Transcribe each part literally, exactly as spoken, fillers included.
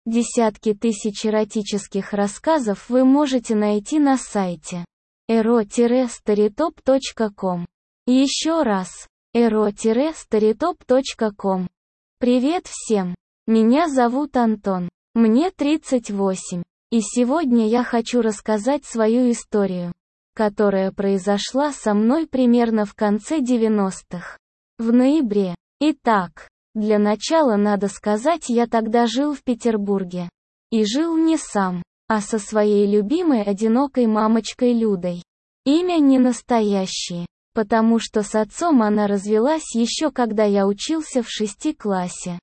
Десятки тысяч эротических рассказов вы можете найти на сайте эро старитоп точка ком. Еще раз, эро старитоп точка ком. Привет всем! Меня зовут Антон. Мне тридцать восемь. И сегодня я хочу рассказать свою историю, которая произошла со мной примерно в конце девяностых. В ноябре. Итак, для начала надо сказать, я тогда жил в Петербурге. И жил не сам, а со своей любимой одинокой мамочкой Людой. Имя не настоящее, потому что с отцом она развелась еще когда я учился в шести классе.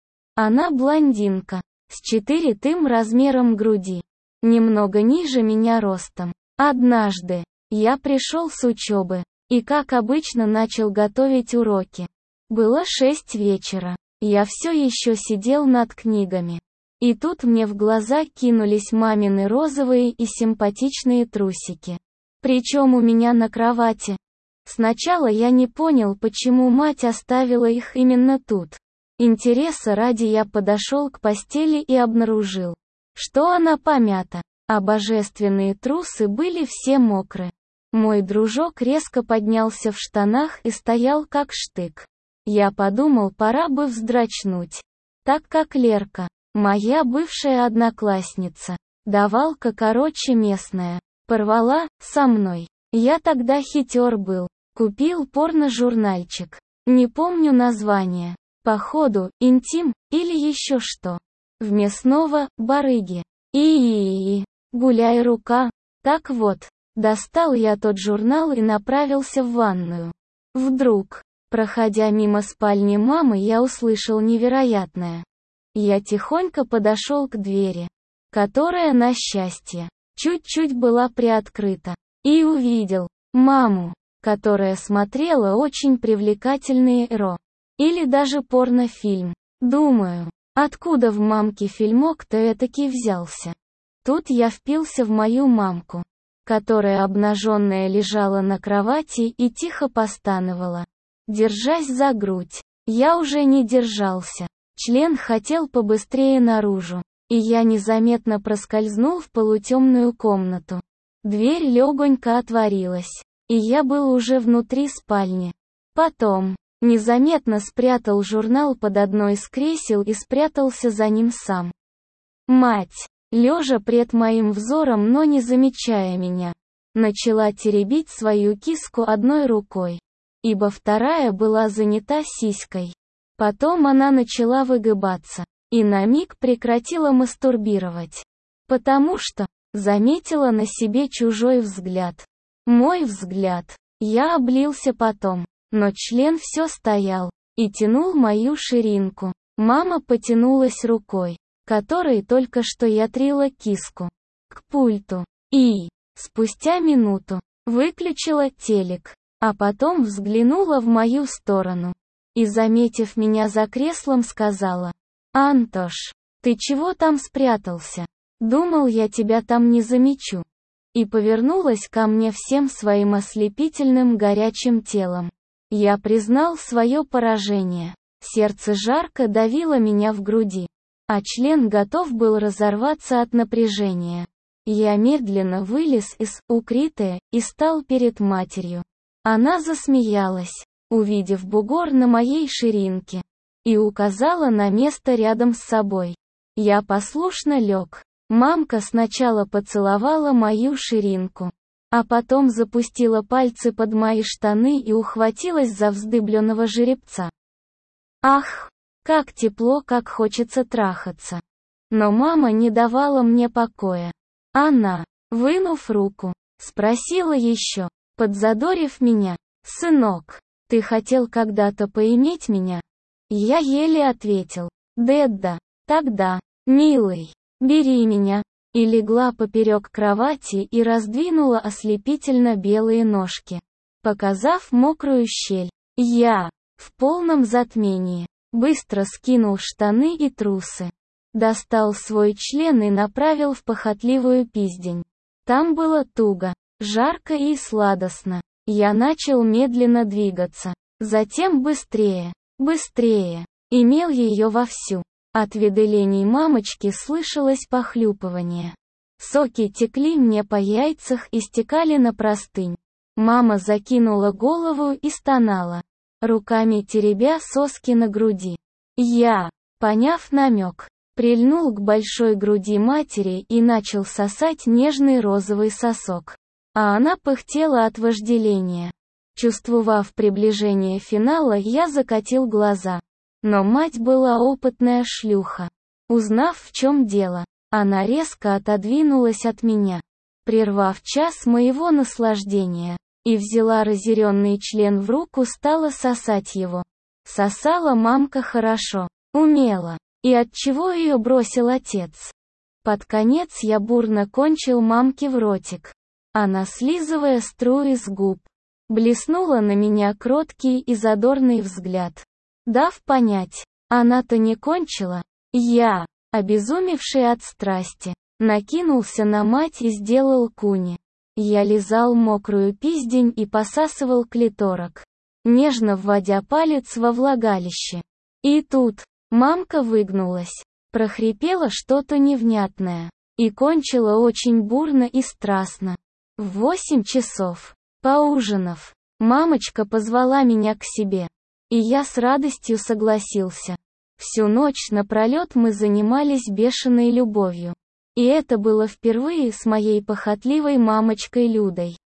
Она блондинка, с четырёхтым размером груди, немного ниже меня ростом. Однажды, я пришел с учебы, и как обычно начал готовить уроки. Было шесть вечера, я все еще сидел над книгами. И тут мне в глаза кинулись мамины розовые и симпатичные трусики. Причем у меня на кровати. Сначала я не понял, почему мать оставила их именно тут. Интереса ради я подошел к постели и обнаружил, что она помята, а божественные трусы были все мокры. Мой дружок резко поднялся в штанах и стоял как штык. Я подумал, пора бы вздрачнуть, так как Лерка, моя бывшая одноклассница, давалка короче местная, порвала со мной. Я тогда хитер был, купил порно-журнальчик, не помню название, походу, интим, или еще что. В мясного, барыги. И-и-и, гуляй рука. Так вот, достал я тот журнал и направился в ванную. Вдруг, проходя мимо спальни мамы, я услышал невероятное. Я тихонько подошел к двери, которая, на счастье, чуть-чуть была приоткрыта, и увидел маму, которая смотрела очень привлекательные эро, или даже порнофильм. Думаю, откуда в мамке фильмок-то этакий взялся? Тут я впился в мою мамку, которая обнаженная лежала на кровати и тихо постановала, держась за грудь. Я уже не держался. Член хотел побыстрее наружу, и я незаметно проскользнул в полутемную комнату. Дверь легонько отворилась, и я был уже внутри спальни. Потом, незаметно спрятал журнал под одно из кресел и спрятался за ним сам. Мать, лежа пред моим взором, но не замечая меня, начала теребить свою киску одной рукой, ибо вторая была занята сиськой. Потом она начала выгибаться, и на миг прекратила мастурбировать. Потому что, заметила на себе чужой взгляд. Мой взгляд. Я облился потом, но член все стоял, и тянул мою ширинку. Мама потянулась рукой, которой только что я трила киску, к пульту, и, спустя минуту, выключила телек, а потом взглянула в мою сторону. И, заметив меня за креслом, сказала: «Антош, ты чего там спрятался? Думал, я тебя там не замечу». И повернулась ко мне всем своим ослепительным горячим телом. Я признал свое поражение. Сердце жарко давило меня в груди, а член готов был разорваться от напряжения. Я медленно вылез из укрытия и стал перед матерью. Она засмеялась, увидев бугор на моей ширинке, и указала на место рядом с собой. Я послушно лег. Мамка сначала поцеловала мою ширинку, а потом запустила пальцы под мои штаны и ухватилась за вздыбленного жеребца. Ах, как тепло, как хочется трахаться. Но мама не давала мне покоя. Она, вынув руку, спросила еще, подзадорив меня: «Сынок, ты хотел когда-то поиметь меня?» Я еле ответил: «Дедда, тогда, милый, бери меня», и легла поперек кровати и раздвинула ослепительно белые ножки, показав мокрую щель. Я, в полном затмении, быстро скинул штаны и трусы, достал свой член и направил в похотливую пиздень. Там было туго, жарко и сладостно. Я начал медленно двигаться, затем быстрее, быстрее, имел ее вовсю. От выделений мамочки слышалось похлюпывание. Соки текли мне по яйцах и стекали на простынь. Мама закинула голову и стонала, руками теребя соски на груди. Я, поняв намек, прильнул к большой груди матери и начал сосать нежный розовый сосок. А она пыхтела от вожделения. Чувствовав приближение финала, я закатил глаза. Но мать была опытная шлюха. Узнав, в чем дело, она резко отодвинулась от меня, прервав час моего наслаждения, и взяла разъяренный член в руку, стала сосать его. Сосала мамка хорошо, умело. И отчего ее бросил отец? Под конец я бурно кончил мамке в ротик. Она, слизывая струи с губ, блеснула на меня кроткий и задорный взгляд, дав понять, она-то не кончила. Я, обезумевший от страсти, накинулся на мать и сделал куни. Я лизал мокрую пиздень и посасывал клиторок, нежно вводя палец во влагалище. И тут мамка выгнулась, прохрипела что-то невнятное и кончила очень бурно и страстно. В восемь часов, поужинав, мамочка позвала меня к себе, и я с радостью согласился. Всю ночь напролет мы занимались бешеной любовью. И это было впервые с моей похотливой мамочкой Людой.